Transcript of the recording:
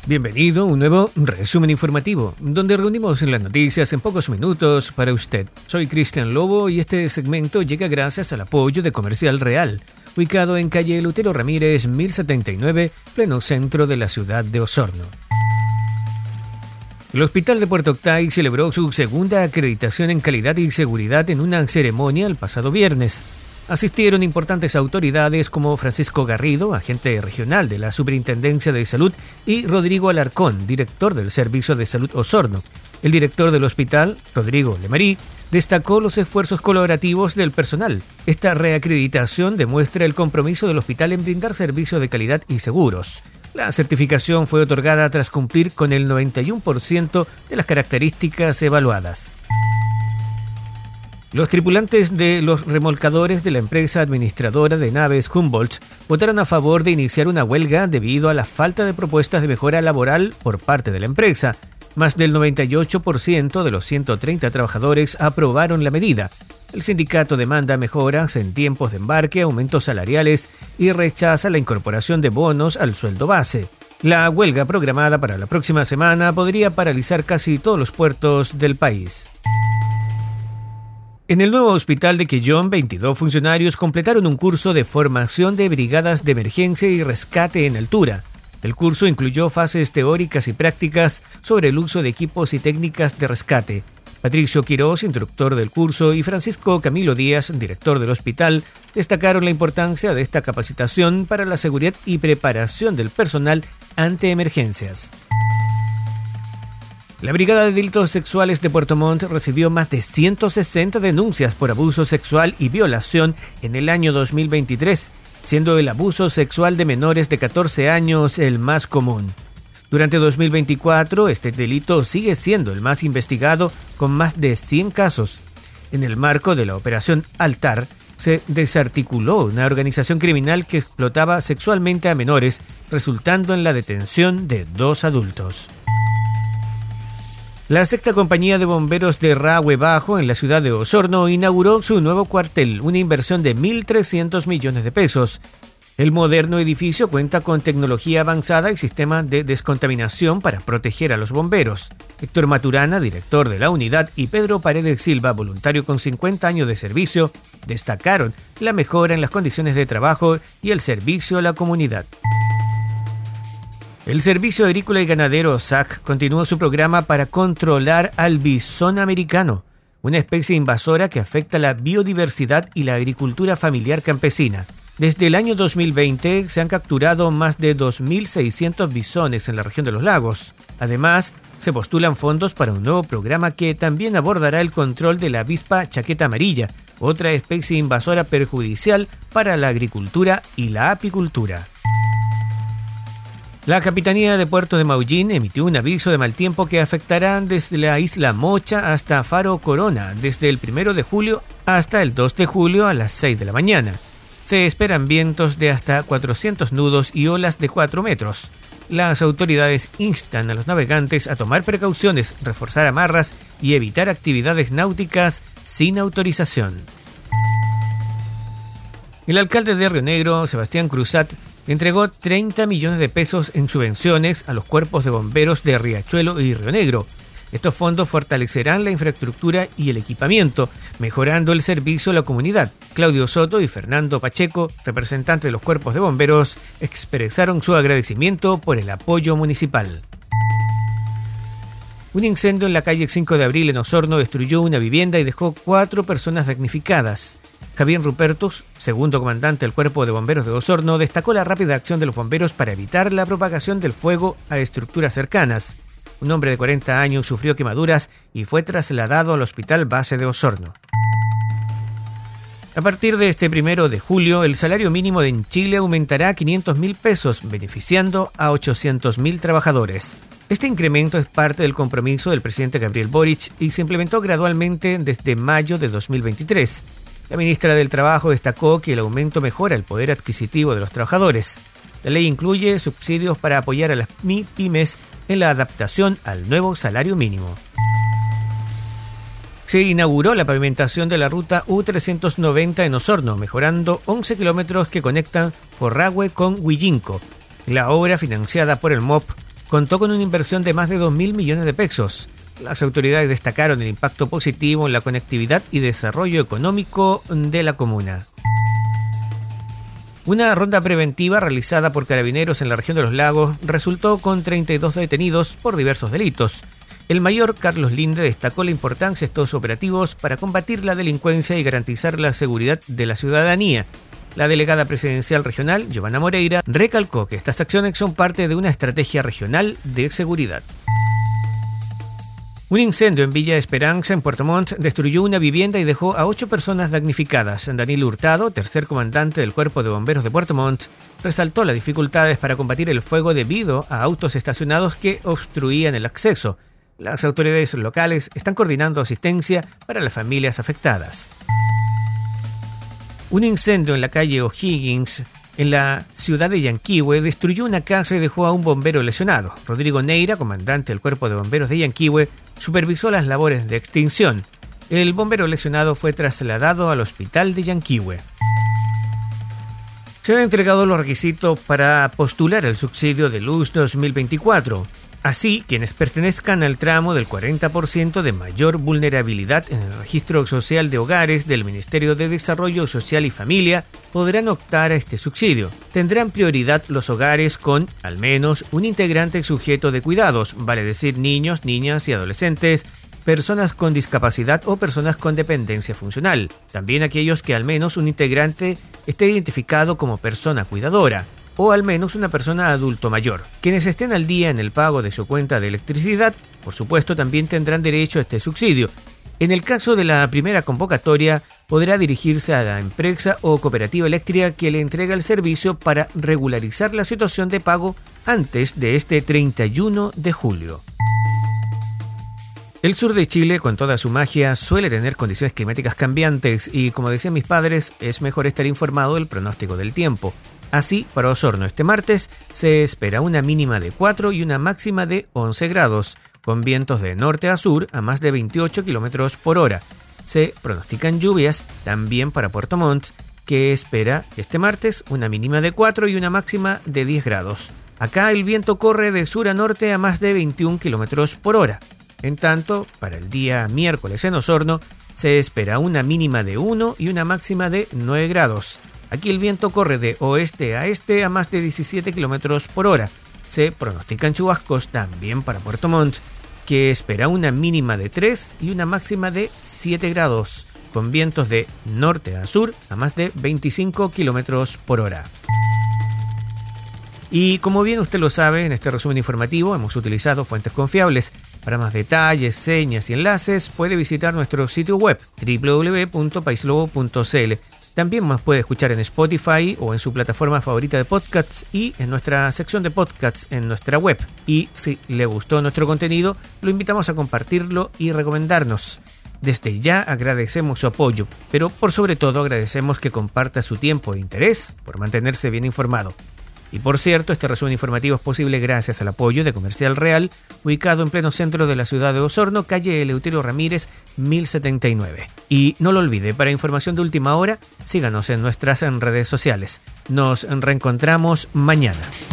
Bienvenido a un nuevo resumen informativo, donde reunimos las noticias en pocos minutos para usted. Soy Cristian Lobo y este segmento llega gracias al apoyo de Comercial Real, ubicado en calle Lutero Ramírez 1079, pleno centro de la ciudad de Osorno. El Hospital de Puerto Octay celebró su segunda acreditación en calidad y seguridad en una ceremonia el pasado viernes. Asistieron importantes autoridades como Francisco Garrido, agente regional de la Superintendencia de Salud, y Rodrigo Alarcón, director del Servicio de Salud Osorno. El director del hospital, Rodrigo Lemarí, destacó los esfuerzos colaborativos del personal. Esta reacreditación demuestra el compromiso del hospital en brindar servicios de calidad y seguros. La certificación fue otorgada tras cumplir con el 91% de las características evaluadas. Los tripulantes de los remolcadores de la empresa administradora de naves Humboldt votaron a favor de iniciar una huelga debido a la falta de propuestas de mejora laboral por parte de la empresa. Más del 98% de los 130 trabajadores aprobaron la medida. El sindicato demanda mejoras en tiempos de embarque, aumentos salariales y rechaza la incorporación de bonos al sueldo base. La huelga programada para la próxima semana podría paralizar casi todos los puertos del país. En el nuevo hospital de Quellón, 22 funcionarios completaron un curso de formación de brigadas de emergencia y rescate en altura. El curso incluyó fases teóricas y prácticas sobre el uso de equipos y técnicas de rescate. Patricio Quirós, instructor del curso, y Francisco Camilo Díaz, director del hospital, destacaron la importancia de esta capacitación para la seguridad y preparación del personal ante emergencias. La Brigada de Delitos Sexuales de Puerto Montt recibió más de 160 denuncias por abuso sexual y violación en el año 2023, siendo el abuso sexual de menores de 14 años el más común. Durante 2024, este delito sigue siendo el más investigado, con más de 100 casos. En el marco de la Operación Altar, se desarticuló una organización criminal que explotaba sexualmente a menores, resultando en la detención de 2 adultos. La sexta compañía de bomberos de Rahue Bajo, en la ciudad de Osorno, inauguró su nuevo cuartel, una inversión de 1.300 millones de pesos. El moderno edificio cuenta con tecnología avanzada y sistema de descontaminación para proteger a los bomberos. Héctor Maturana, director de la unidad, y Pedro Paredes Silva, voluntario con 50 años de servicio, destacaron la mejora en las condiciones de trabajo y el servicio a la comunidad. El Servicio Agrícola y Ganadero SAC continuó su programa para controlar al bisón americano, una especie invasora que afecta la biodiversidad y la agricultura familiar campesina. Desde el año 2020 se han capturado más de 2.600 bisones en la región de los lagos. Además, se postulan fondos para un nuevo programa que también abordará el control de la avispa chaqueta amarilla, otra especie invasora perjudicial para la agricultura y la apicultura. La Capitanía de Puertos de Maullín emitió un aviso de mal tiempo que afectará desde la isla Mocha hasta Faro Corona, desde el 1 de julio hasta el 2 de julio a las 6 de la mañana. Se esperan vientos de hasta 400 nudos y olas de 4 metros. Las autoridades instan a los navegantes a tomar precauciones, reforzar amarras y evitar actividades náuticas sin autorización. El alcalde de Río Negro, Sebastián Cruzat, entregó 30 millones de pesos en subvenciones a los cuerpos de bomberos de Riachuelo y Río Negro. Estos fondos fortalecerán la infraestructura y el equipamiento, mejorando el servicio a la comunidad. Claudio Soto y Fernando Pacheco, representantes de los cuerpos de bomberos, expresaron su agradecimiento por el apoyo municipal. Un incendio en la calle 5 de Abril en Osorno destruyó una vivienda y dejó 4 personas damnificadas. Javier Rupertus, segundo comandante del Cuerpo de Bomberos de Osorno, destacó la rápida acción de los bomberos para evitar la propagación del fuego a estructuras cercanas. Un hombre de 40 años sufrió quemaduras y fue trasladado al Hospital Base de Osorno. A partir de este 1 de julio, el salario mínimo en Chile aumentará a 500.000 pesos, beneficiando a 800.000 trabajadores. Este incremento es parte del compromiso del presidente Gabriel Boric y se implementó gradualmente desde mayo de 2023. La ministra del Trabajo destacó que el aumento mejora el poder adquisitivo de los trabajadores. La ley incluye subsidios para apoyar a las pymes en la adaptación al nuevo salario mínimo. Se inauguró la pavimentación de la ruta U390 en Osorno, mejorando 11 kilómetros que conectan Forrahue con Huillinco. La obra, financiada por el MOP, contó con una inversión de más de 2.000 millones de pesos. Las autoridades destacaron el impacto positivo en la conectividad y desarrollo económico de la comuna. Una ronda preventiva realizada por carabineros en la región de Los Lagos resultó con 32 detenidos por diversos delitos. El mayor Carlos Linde destacó la importancia de estos operativos para combatir la delincuencia y garantizar la seguridad de la ciudadanía. La delegada presidencial regional, Giovanna Moreira, recalcó que estas acciones son parte de una estrategia regional de seguridad. Un incendio en Villa Esperanza, en Puerto Montt, destruyó una vivienda y dejó a 8 personas damnificadas. Danilo Hurtado, tercer comandante del Cuerpo de Bomberos de Puerto Montt, resaltó las dificultades para combatir el fuego debido a autos estacionados que obstruían el acceso. Las autoridades locales están coordinando asistencia para las familias afectadas. Un incendio en la calle O'Higgins, en la ciudad de Yanquihue, destruyó una casa y dejó a un bombero lesionado. Rodrigo Neira, comandante del Cuerpo de Bomberos de Yanquihue, supervisó las labores de extinción. El bombero lesionado fue trasladado al hospital de Yanquihue. Se han entregado los requisitos para postular el subsidio de luz 2024. Así, quienes pertenezcan al tramo del 40% de mayor vulnerabilidad en el registro social de hogares del Ministerio de Desarrollo Social y Familia podrán optar a este subsidio. Tendrán prioridad los hogares con, al menos, un integrante sujeto de cuidados, vale decir niños, niñas y adolescentes, personas con discapacidad o personas con dependencia funcional. También aquellos que al menos un integrante esté identificado como persona cuidadora, o al menos una persona adulto mayor. Quienes estén al día en el pago de su cuenta de electricidad, por supuesto, también tendrán derecho a este subsidio. En el caso de la primera convocatoria, podrá dirigirse a la empresa o cooperativa eléctrica que le entrega el servicio para regularizar la situación de pago antes de este 31 de julio. El sur de Chile, con toda su magia, suele tener condiciones climáticas cambiantes y, como decían mis padres, es mejor estar informado del pronóstico del tiempo. Así, para Osorno este martes se espera una mínima de 4 y una máxima de 11 grados, con vientos de norte a sur a más de 28 km por hora. Se pronostican lluvias también para Puerto Montt, que espera este martes una mínima de 4 y una máxima de 10 grados. Acá el viento corre de sur a norte a más de 21 km por hora. En tanto, para el día miércoles en Osorno se espera una mínima de 1 y una máxima de 9 grados. Aquí el viento corre de oeste a este a más de 17 km por hora. Se pronostican chubascos también para Puerto Montt, que espera una mínima de 3 y una máxima de 7 grados, con vientos de norte a sur a más de 25 km por hora. Y como bien usted lo sabe, en este resumen informativo hemos utilizado fuentes confiables. Para más detalles, señas y enlaces, puede visitar nuestro sitio web www.paislobo.cl. También nos puede escuchar en Spotify o en su plataforma favorita de podcasts y en nuestra sección de podcasts en nuestra web. Y si le gustó nuestro contenido, lo invitamos a compartirlo y recomendarnos. Desde ya agradecemos su apoyo, pero por sobre todo agradecemos que comparta su tiempo e interés por mantenerse bien informado. Y por cierto, este resumen informativo es posible gracias al apoyo de Comercial Real, ubicado en pleno centro de la ciudad de Osorno, calle Eleuterio Ramírez, 1079. Y no lo olvide, para información de última hora, síganos en nuestras redes sociales. Nos reencontramos mañana.